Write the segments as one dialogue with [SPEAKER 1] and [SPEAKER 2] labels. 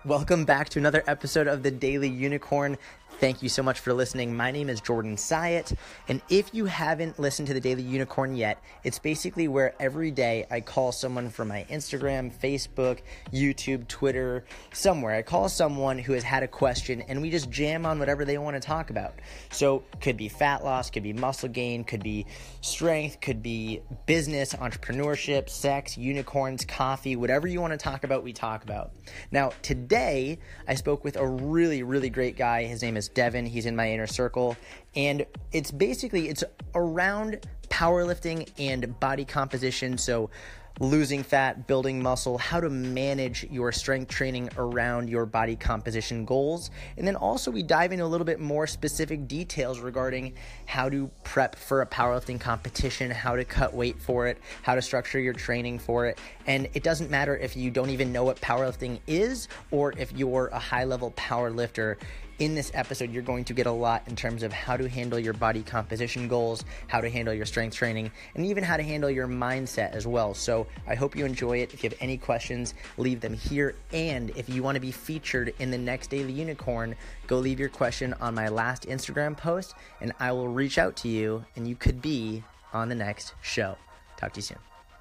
[SPEAKER 1] Welcome back to another episode of the Daily Unicorn. Thank you so much for listening. My name is Jordan Syatt, and if you haven't listened to the Daily Unicorn yet, it's basically where every day I call someone from my Instagram, Facebook, YouTube, Twitter, somewhere. I call someone who has had a question, and we just jam on whatever they want to talk about. So, could be fat loss, could be muscle gain, could be strength, could be business, entrepreneurship, sex, unicorns, coffee, whatever you want to talk about, we talk about. Now, today, I spoke with a really, really great guy. His name is Devin. He's in my inner circle, and it's around powerlifting and body composition. So losing fat, building muscle, how to manage your strength training around your body composition goals. And then also we dive into a little bit more specific details regarding how to prep for a powerlifting competition, how to cut weight for it, how to structure your training for it. And it doesn't matter if you don't even know what powerlifting is or if you're a high-level power lifter. In this episode, you're going to get a lot in terms of how to handle your body composition goals, how to handle your strength training, and even how to handle your mindset as well. So I hope you enjoy it. If you have any questions, leave them here. And if you want to be featured in the next Daily Unicorn, go leave your question on my last Instagram post, and I will reach out to you, and you could be on the next show. Talk to you soon.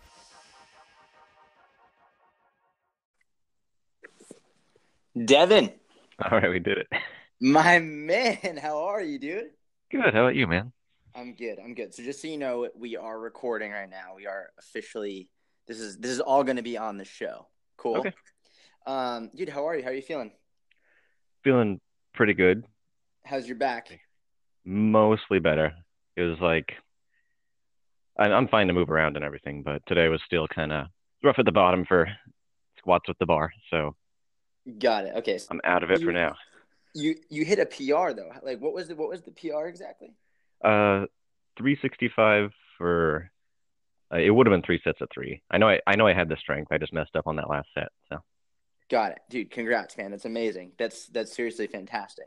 [SPEAKER 1] Devin.
[SPEAKER 2] All right, we did it.
[SPEAKER 1] My man, how are you, dude?
[SPEAKER 2] Good. How about you, man?
[SPEAKER 1] I'm good. So just so you know, we are recording right now. We are officially this is all going to be on the show. Cool.
[SPEAKER 2] Okay.
[SPEAKER 1] Dude, how are you? How are you feeling?
[SPEAKER 2] Feeling pretty good.
[SPEAKER 1] How's your back?
[SPEAKER 2] Mostly better. It was like I'm fine to move around and everything, but today was still kind of rough at the bottom for squats with the bar. So
[SPEAKER 1] Got it. Okay. So
[SPEAKER 2] I'm out of it for now.
[SPEAKER 1] You hit a PR though. Like what was the PR exactly?
[SPEAKER 2] 365 for it would have been 3 sets of 3. I know I had the strength. I just messed up on that last set. So
[SPEAKER 1] Got it. Dude, congrats, man. That's amazing. That's seriously fantastic.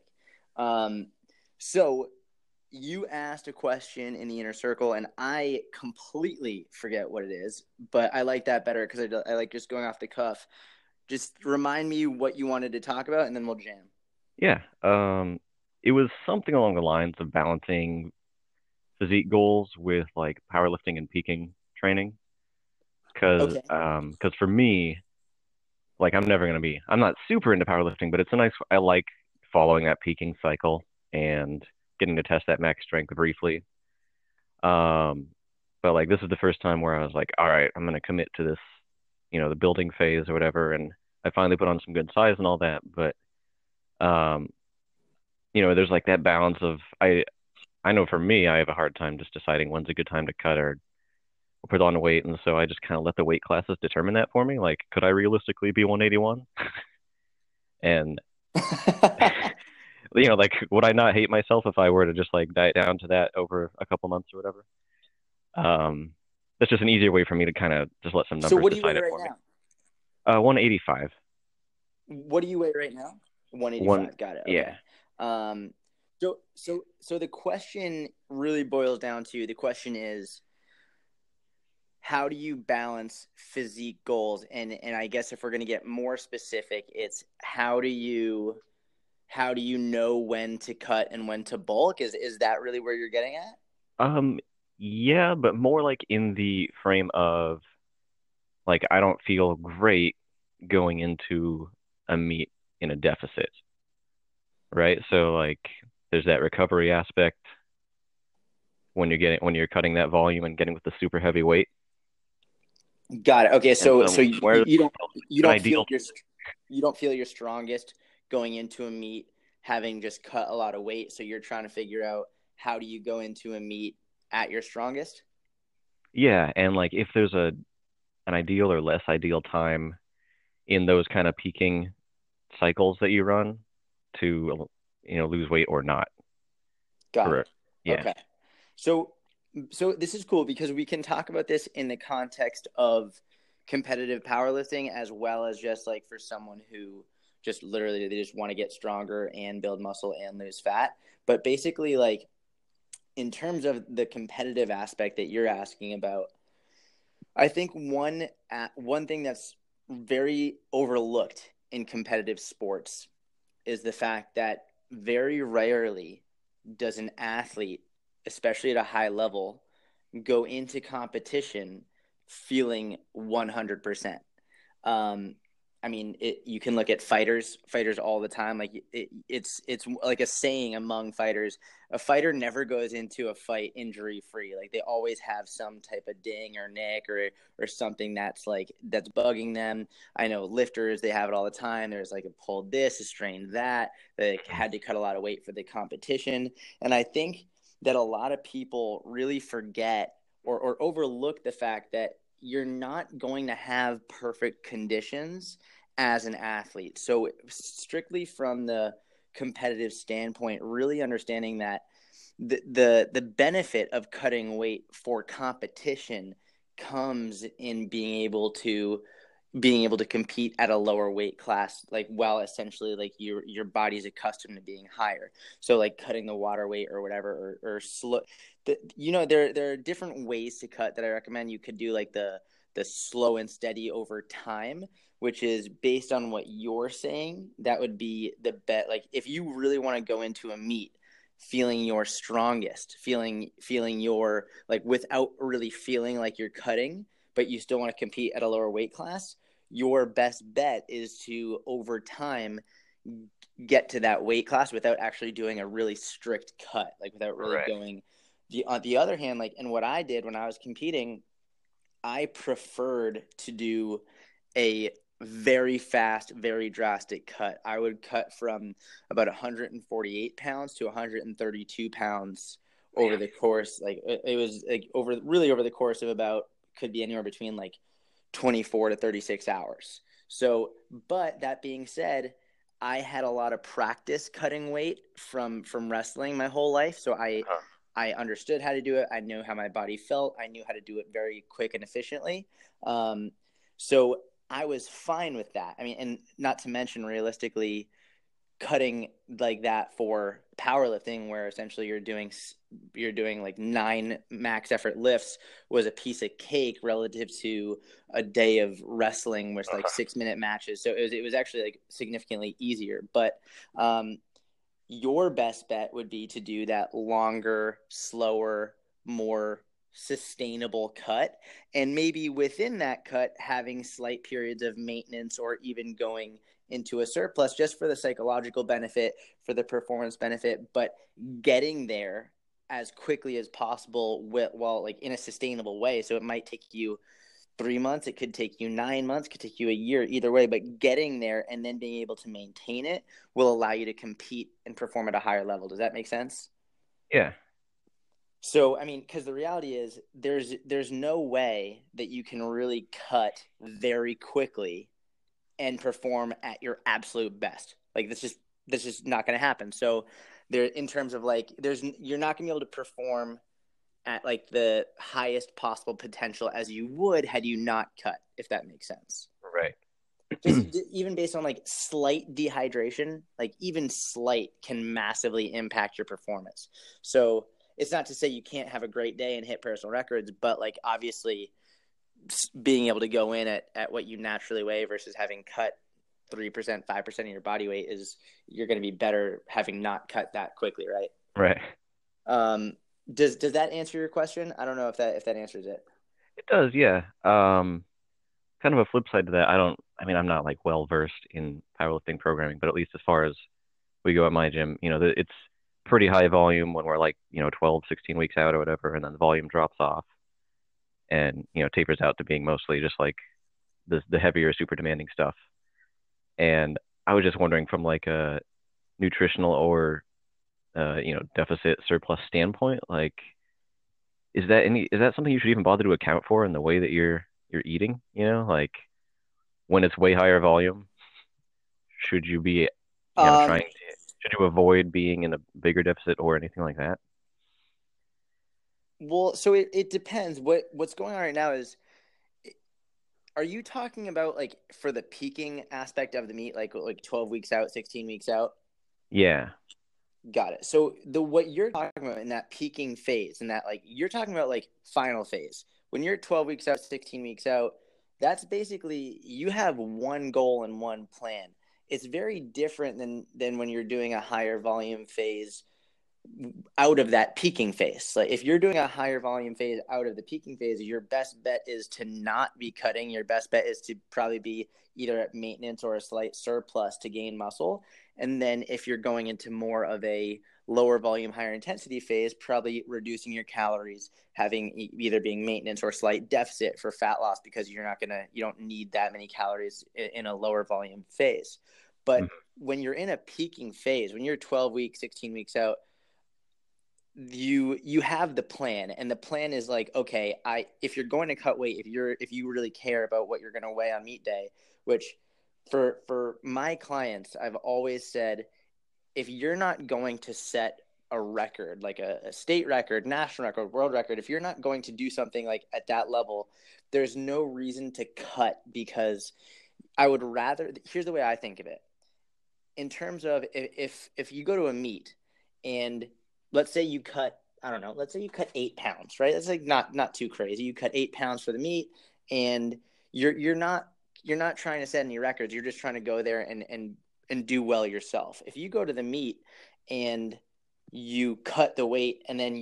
[SPEAKER 1] So you asked a question in the inner circle, and I completely forget what it is, but I like that better because I like just going off the cuff. Just remind me what you wanted to talk about, and then we'll jam.
[SPEAKER 2] yeah, it was something along the lines of balancing physique goals with like powerlifting and peaking training. Because
[SPEAKER 1] Okay.
[SPEAKER 2] for me, like I'm not super into powerlifting, but I like following that peaking cycle and getting to test that max strength briefly. Um, but like this is the first time where I was like, all right, I'm gonna commit to this, the building phase or whatever, and I finally put on some good size and all that. But um, there's like that balance of I know for me, I have a hard time just deciding when's a good time to cut or put on weight, and so I just kind of let the weight classes determine that for me. Like, could I realistically be 181? And like, would I not hate myself if I were to just like diet down to that over a couple months or whatever? That's just an easier way for me to kind of just let some
[SPEAKER 1] So
[SPEAKER 2] numbers
[SPEAKER 1] what do you weigh
[SPEAKER 2] decide it
[SPEAKER 1] right
[SPEAKER 2] for me.
[SPEAKER 1] now?
[SPEAKER 2] 185.
[SPEAKER 1] What do you weigh right now?
[SPEAKER 2] One,
[SPEAKER 1] 185. Got it. Okay.
[SPEAKER 2] yeah.
[SPEAKER 1] So the question really boils down to the question is how do you balance physique goals? And I guess if we're going to get more specific, it's how do you know when to cut and when to bulk? Is that really where you're getting at?
[SPEAKER 2] Yeah, but more like in the frame of like I don't feel great going into a meet in a deficit, right? So like there's that recovery aspect when you're cutting that volume and getting with the super heavy weight.
[SPEAKER 1] Got it. Okay,
[SPEAKER 2] And
[SPEAKER 1] so
[SPEAKER 2] so where
[SPEAKER 1] you
[SPEAKER 2] an
[SPEAKER 1] don't
[SPEAKER 2] ideal,
[SPEAKER 1] feel you don't feel you're strongest going into a meet having just cut a lot of weight. So you're trying to figure out how do you go into a meet at your strongest?
[SPEAKER 2] yeah, and like if there's an ideal or less ideal time in those kind of peaking cycles that you run to lose weight or not.
[SPEAKER 1] Got
[SPEAKER 2] For
[SPEAKER 1] it.
[SPEAKER 2] yeah.
[SPEAKER 1] Okay. So this is cool because we can talk about this in the context of competitive powerlifting as well as just like for someone who just literally they just want to get stronger and build muscle and lose fat. But basically like in terms of the competitive aspect that you're asking about, I think one thing that's very overlooked in competitive sports is the fact that very rarely does an athlete, especially at a high level, go into competition feeling 100%. I mean, you can look at fighters all the time. Like it's like a saying among fighters: a fighter never goes into a fight injury free. Like they always have some type of ding or nick or something that's bugging them. I know lifters, they have it all the time. There's like a pulled this, a strained that. They had to cut a lot of weight for the competition, and I think that a lot of people really forget or overlook the fact that you're not going to have perfect conditions as an athlete. So strictly from the competitive standpoint, really understanding that the benefit of cutting weight for competition comes in being able to compete at a lower weight class, like while essentially like your body's accustomed to being higher. So like cutting the water weight or whatever, or slow. There are different ways to cut that I recommend. You could do like the slow and steady over time, which is based on what you're saying. That would be the bet. Like if you really want to go into a meet feeling your strongest, feeling your like without really feeling like you're cutting, but you still want to compete at a lower weight class, your best bet is to over time get to that weight class without actually doing a really strict cut, like without really going. On the other hand, like, and what I did when I was competing, I preferred to do a very fast, very drastic cut. I would cut from about 148 pounds to 132 pounds over the course. Like it was like over the course of about, could be anywhere between like 24 to 36 hours. So, but that being said, I had a lot of practice cutting weight from wrestling my whole life. So I understood how to do it. I knew how my body felt. I knew how to do it very quick and efficiently. So I was fine with that. I mean, and not to mention realistically, cutting like that for powerlifting, where essentially you're doing like 9 max effort lifts, was a piece of cake relative to a day of wrestling with like 6-minute matches. So it was actually like significantly easier. But your best bet would be to do that longer, slower, more sustainable cut, and maybe within that cut having slight periods of maintenance or even going into a surplus, just for the psychological benefit, for the performance benefit, but getting there as quickly as possible while like in a sustainable way. So it might take you 3 months, it could take you 9 months, it could take you a year, either way, but getting there and then being able to maintain it will allow you to compete and perform at a higher level. Does that make sense?
[SPEAKER 2] Yeah.
[SPEAKER 1] So, I mean, because the reality is there's no way that you can really cut very quickly and perform at your absolute best. Like that's just not going to happen. So there, in terms of like, you're not going to be able to perform at like the highest possible potential as you would had you not cut, if that makes sense.
[SPEAKER 2] Right.
[SPEAKER 1] Just even based on like slight dehydration, like even slight can massively impact your performance. So it's not to say you can't have a great day and hit personal records, but like obviously being able to go in at what you naturally weigh versus having cut 3%, 5% of your body weight, is you're going to be better having not cut that quickly, right?
[SPEAKER 2] Right.
[SPEAKER 1] Does that answer your question? I don't know if that answers it.
[SPEAKER 2] It does, yeah. Kind of a flip side to that, I'm not like well versed in powerlifting programming, but at least as far as we go at my gym, it's pretty high volume when we're like, 12, 16 weeks out or whatever, and then the volume drops off and, tapers out to being mostly just like the heavier, super demanding stuff. And I was just wondering from like a nutritional or deficit surplus standpoint, like is that something you should even bother to account for in the way that you're eating? Like when it's way higher volume, should you be should you avoid being in a bigger deficit or anything like that?
[SPEAKER 1] Well, so it depends. What's going on right now is, are you talking about like for the peaking aspect of the meet, like 12 weeks out, 16 weeks out?
[SPEAKER 2] Yeah.
[SPEAKER 1] Got it. So what you're talking about in that peaking phase, and that like you're talking about like final phase, when you're 12 weeks out, 16 weeks out, that's basically you have one goal and one plan. it's very different than when you're doing a higher volume phase out of that peaking phase. Like if you're doing a higher volume phase out of the peaking phase, your best bet is to not be cutting. Your best bet is to probably be either at maintenance or a slight surplus to gain muscle. And then if you're going into more of a lower volume, higher intensity phase, probably reducing your calories, having either being maintenance or slight deficit for fat loss, because you don't need that many calories in a lower volume phase. But when you're in a peaking phase, when you're 12 weeks, 16 weeks out, you have the plan, and the plan is like, okay, if you're going to cut weight, if you really care about what you're going to weigh on meet day, which for my clients, I've always said, if you're not going to set a record, like a state record, national record, world record, if you're not going to do something like at that level, there's no reason to cut, because I would rather, here's the way I think of it. In terms of if you go to a meet and let's say you cut, I don't know, let's say you cut 8 pounds, right? That's like not too crazy. You cut 8 pounds for the meet, and you're not trying to set any records. You're just trying to go there and do well yourself. If you go to the meet and you cut the weight, and then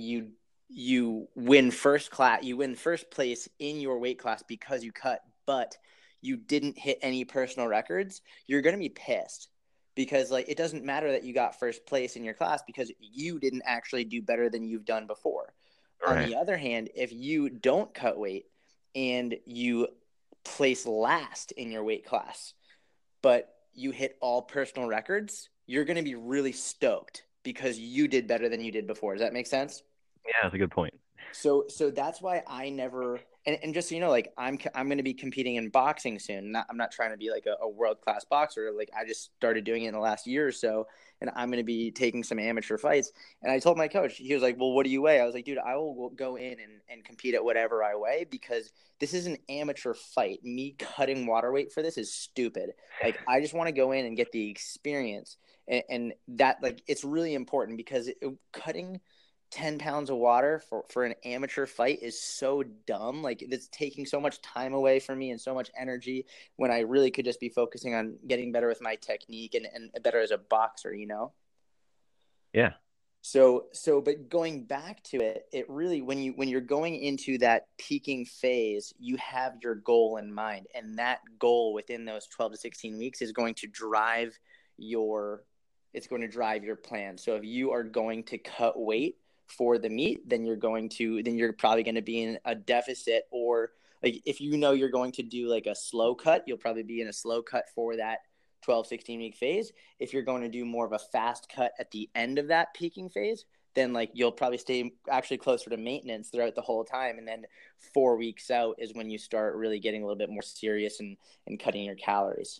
[SPEAKER 1] you win first place in your weight class because you cut, but you didn't hit any personal records, you're going to be pissed. Because like it doesn't matter that you got first place in your class, because you didn't actually do better than you've done before. Right. On the other hand, if you don't cut weight and you place last in your weight class, but you hit all personal records, you're going to be really stoked because you did better than you did before. Does that make sense?
[SPEAKER 2] Yeah, that's a good point.
[SPEAKER 1] So that's why I never, and just so you know, like I'm going to be competing in boxing soon. I'm not trying to be like a world-class boxer. Like I just started doing it in the last year or so, and I'm going to be taking some amateur fights. And I told my coach, he was like, well, what do you weigh? I was like, dude, I will go in and compete at whatever I weigh, because this is an amateur fight. Me cutting water weight for this is stupid. Like I just want to go in and get the experience, and that, like, it's really important, because cutting 10 pounds of water for an amateur fight is so dumb. Like it's taking so much time away from me and so much energy, when I really could just be focusing on getting better with my technique and better as a boxer, you know?
[SPEAKER 2] Yeah.
[SPEAKER 1] So, but going back to it, it really, when you're going into that peaking phase, you have your goal in mind, and that goal within those 12 to 16 weeks is going to drive your plan. So if you are going to cut weight for the meet, then you're probably going to be in a deficit, or like if you know you're going to do like a slow cut, you'll probably be in a slow cut for that 12, 16 week phase. If you're going to do more of a fast cut at the end of that peaking phase, then like you'll probably stay actually closer to maintenance throughout the whole time. And then 4 weeks out is when you start really getting a little bit more serious and cutting your calories.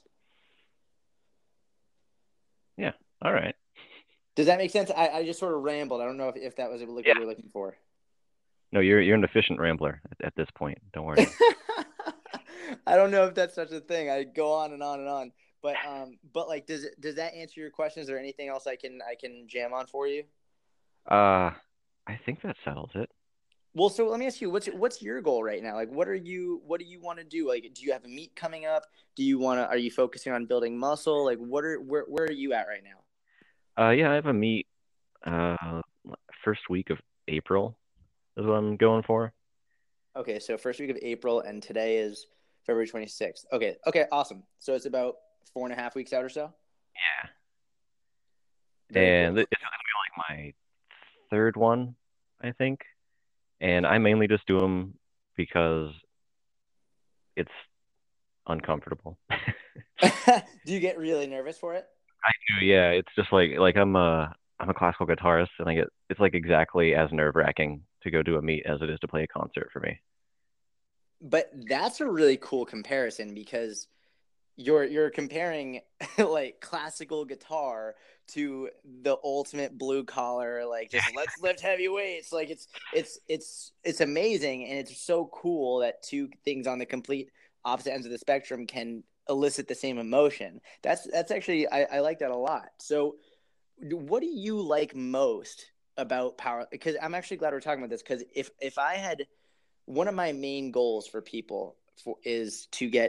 [SPEAKER 2] Yeah. All right.
[SPEAKER 1] Does that make sense? I just sort of rambled. I don't know if that was what you were looking for.
[SPEAKER 2] No, you're an efficient rambler at this point. Don't worry.
[SPEAKER 1] I don't know if that's such a thing. I go on and on and on. But like, does that answer your question? Is there anything else I can jam on for you?
[SPEAKER 2] I think that settles it.
[SPEAKER 1] Well, so let me ask you, what's your goal right now? Like, what do you want to do? Like, do you have a meet coming up? Are you focusing on building muscle? Like, where are you at right now?
[SPEAKER 2] Yeah, I have a meet first week of April is what I'm going for.
[SPEAKER 1] Okay, so first week of April, and today is February 26th. Okay, awesome. So it's about 4.5 weeks out or so?
[SPEAKER 2] Yeah.
[SPEAKER 1] Very
[SPEAKER 2] and
[SPEAKER 1] cool.
[SPEAKER 2] It's gonna be like my third one, I think. And I mainly just do them because it's uncomfortable.
[SPEAKER 1] Do you get really nervous for it?
[SPEAKER 2] I do, yeah. It's just like I'm a classical guitarist, and it's like exactly as nerve-wracking to go do a meet as it is to play a concert for me.
[SPEAKER 1] But that's a really cool comparison, because you're comparing like classical guitar to the ultimate blue collar, like just let's lift heavy weights. Like it's amazing, and it's so cool that two things on the complete opposite ends of the spectrum can elicit the same emotion. That's actually, I like that a lot. So what do you like most about power? Because I'm actually glad we're talking about this, because if I had, one of my main goals for people is to get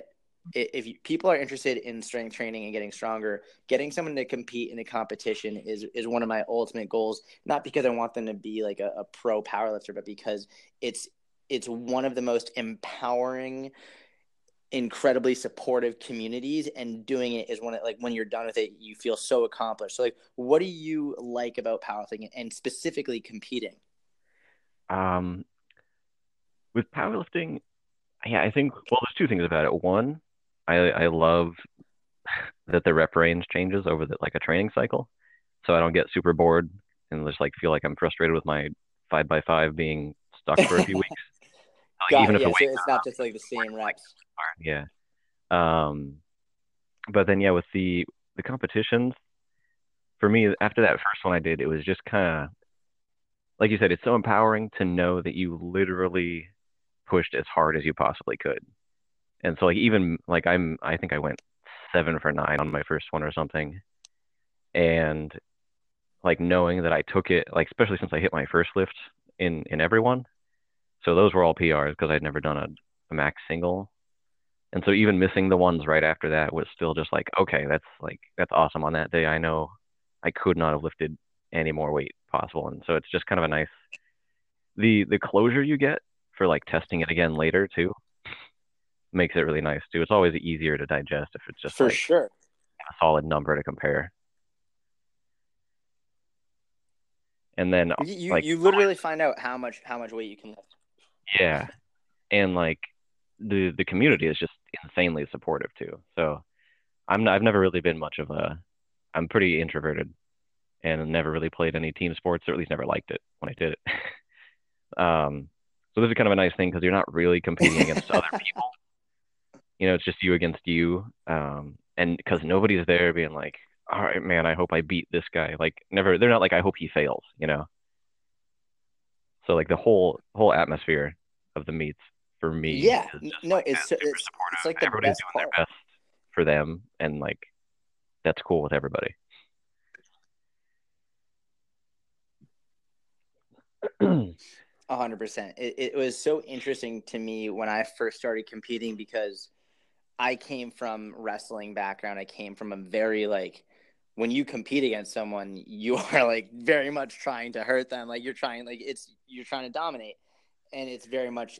[SPEAKER 1] people are interested in strength training and getting stronger, getting someone to compete in a competition is one of my ultimate goals. Not because I want them to be like a pro powerlifter, but because it's one of the most empowering, incredibly supportive communities, and doing it is when you're done with it, you feel so accomplished. So like, what do you like about powerlifting and specifically competing?
[SPEAKER 2] Um, with powerlifting, yeah, I think there's two things about it. One, I love that the rep range changes over the like a training cycle, so I don't get super bored and just like feel like I'm frustrated with my 5x5 being stuck for a few weeks. Like even if the
[SPEAKER 1] Yeah, so
[SPEAKER 2] weight's
[SPEAKER 1] it's
[SPEAKER 2] not
[SPEAKER 1] not
[SPEAKER 2] enough,
[SPEAKER 1] just like the same
[SPEAKER 2] like
[SPEAKER 1] reps.
[SPEAKER 2] yeah. Um, but then yeah, with the competitions, for me after that first one I did, it was just kind of like you said, it's so empowering to know that you literally pushed as hard as you possibly could. And so like even like I think I went 7 for 9 on my first one or something. And like knowing that I took it, like especially since I hit my first lift in everyone. So those were all PRs because I'd never done a max single. And so even missing the ones right after that was still just okay, that's awesome on that day. I know I could not have lifted any more weight possible. And so it's just kind of a nice the closure you get for like testing it again later too makes it really nice too. It's always easier to digest if it's just
[SPEAKER 1] For
[SPEAKER 2] like
[SPEAKER 1] sure.
[SPEAKER 2] a solid number to compare. And then like
[SPEAKER 1] You literally find out how much weight you can lift.
[SPEAKER 2] yeah, and like the community is just insanely supportive too. So I've never really been much of a I'm pretty introverted and never really played any team sports or at least never liked it when I did it. So this is kind of a nice thing because you're not really competing against other people. You know, it's just you against you. And because nobody's there being like, all right, man, I hope I beat this guy. Like never, they're not like, I hope he fails, you know? So like the whole atmosphere of the meets for me
[SPEAKER 1] Yeah,
[SPEAKER 2] is just
[SPEAKER 1] no,
[SPEAKER 2] like that super
[SPEAKER 1] it's
[SPEAKER 2] supportive.
[SPEAKER 1] like the
[SPEAKER 2] Everybody's
[SPEAKER 1] best
[SPEAKER 2] doing
[SPEAKER 1] part.
[SPEAKER 2] their best for them and like that's cool with everybody.
[SPEAKER 1] 100%. It was so interesting to me when I first started competing because I came from wrestling background. I came from a very like when you compete against someone, you are like very much trying to hurt them. Like you're trying to dominate, and it's very much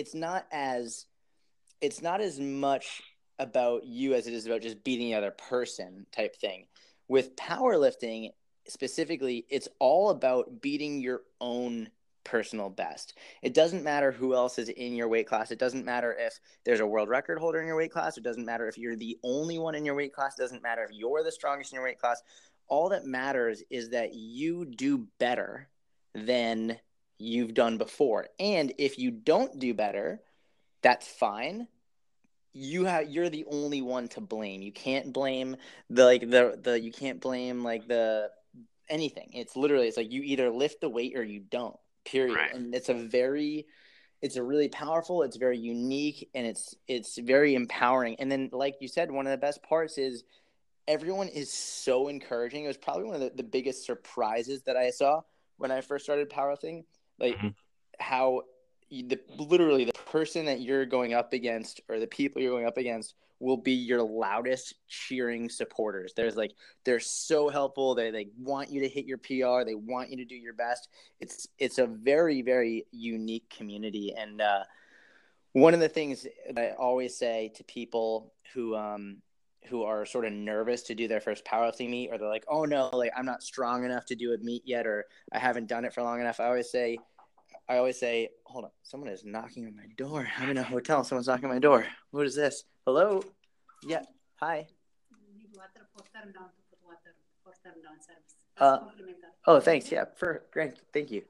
[SPEAKER 1] it's not as much about you as it is about just beating the other person type thing. With powerlifting specifically, it's all about beating your own personal best. It doesn't matter who else is in your weight class. It doesn't matter if there's a world record holder in your weight class. It doesn't matter if you're the only one in your weight class. It doesn't matter if you're the strongest in your weight class. All that matters is that you do better than you've done before. And if you don't do better, that's fine. You're the only one to blame. You can't blame the you can't blame like the anything. It's like you either lift the weight or you don't. Period.
[SPEAKER 2] Right.
[SPEAKER 1] And it's a really powerful, it's very unique, and it's very empowering. And then like you said, one of the best parts is everyone is so encouraging. It was probably one of the biggest surprises that I saw when I first started powerlifting. Like
[SPEAKER 2] Hmm.
[SPEAKER 1] how literally the person that you're going up against or the people you're going up against will be your loudest cheering supporters. They're so helpful. They want you to hit your PR. They want you to do your best. It's a very, very unique community. And one of the things that I always say to people who are sort of nervous to do their first powerlifting meet, or they're like, oh no, like I'm not strong enough to do a meet yet, or I haven't done it for long enough. I always say, hold on, someone is knocking on my door. I'm in a hotel. Someone's knocking on my door. What is this? Hello? Yeah. Hi. Oh, thanks. Yeah. Great. Thank you.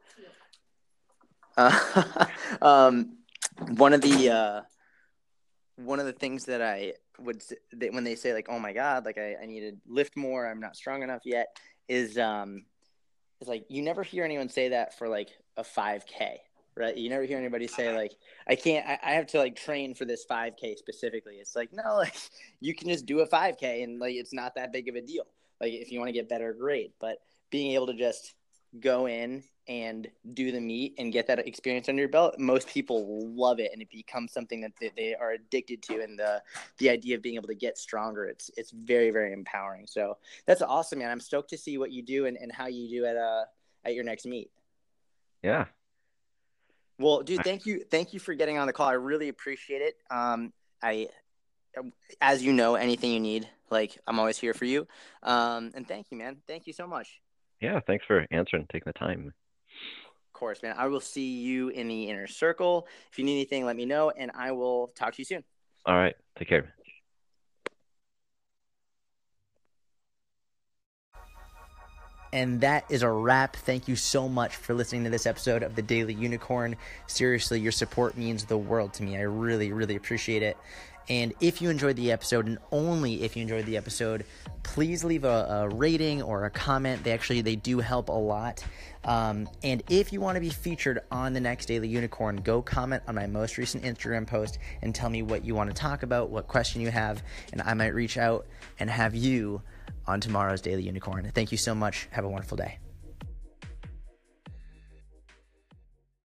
[SPEAKER 1] Um, one of the things that I would when they say like, oh my God, like I need to lift more. I'm not strong enough yet. Is it's like you never hear anyone say that for like a 5K, right? You never hear anybody say like I have to like train for this 5K specifically. It's like no, like you can just do a 5K and like it's not that big of a deal. Like if you want to get better, great. But being able to just go in and do the meet and get that experience under your belt, most people love it, and it becomes something that they are addicted to. And the idea of being able to get stronger, it's very, very empowering. So that's awesome, man. I'm stoked to see what you do and how you do at your next meet.
[SPEAKER 2] Yeah.
[SPEAKER 1] Well, dude, thank you for getting on the call. I really appreciate it. As you know, anything you need, like, I'm always here for you. And thank you, man. Thank you so much.
[SPEAKER 2] Yeah, thanks for answering, taking the time.
[SPEAKER 1] Of course, man. I will see you in the inner circle. If you need anything, let me know, and I will talk to you soon.
[SPEAKER 2] All right. Take care.
[SPEAKER 1] And that is a wrap. Thank you so much for listening to this episode of the Daily Unicorn. Seriously, your support means the world to me. I really, really appreciate it. And if you enjoyed the episode, and only if you enjoyed the episode, please leave a rating or a comment. They do help a lot. And if you want to be featured on the next Daily Unicorn, go comment on my most recent Instagram post and tell me what you want to talk about, what question you have, and I might reach out and have you on tomorrow's Daily Unicorn. Thank you so much. Have a wonderful day.